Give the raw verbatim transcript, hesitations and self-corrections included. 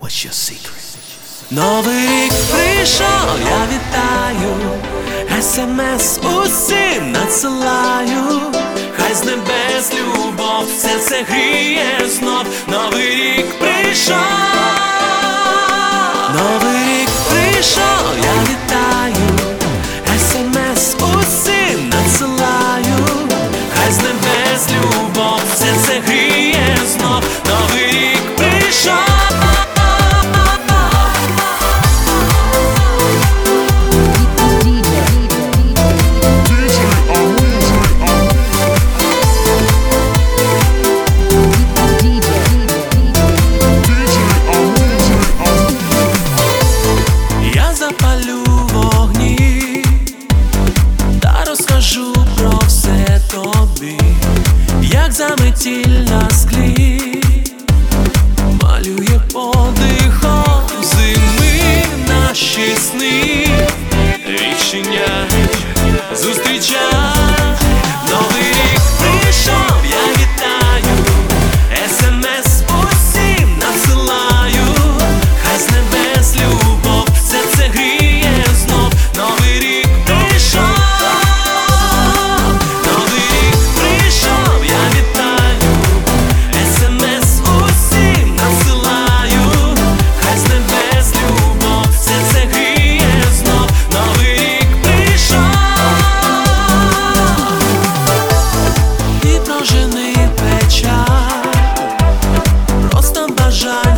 What's your secret? Новий рік прийшов, я вітаю, смс усім надсилаю. Хай з небес любов серце гріє знов. Новий рік прийшов, новий рік прийшов, я вітаю, смс усім надсилаю. Хай з небес любов серце гріє знов. Новий рік прийшов. Запалю вогні та розкажу про все тобі, як заметіль на склі малює подихом зими наші сни. Рішення зустріча. Новий рік прийшов, я вітаю, смс усім надсилаю. Хай з небес любов серце гріє знов. Новий рік прийшов, новий рік прийшов, я вітаю, смс усім надсилаю. Хай з небес любов серце гріє знов. Новий рік прийшов. І прожени печаль, просто бажаю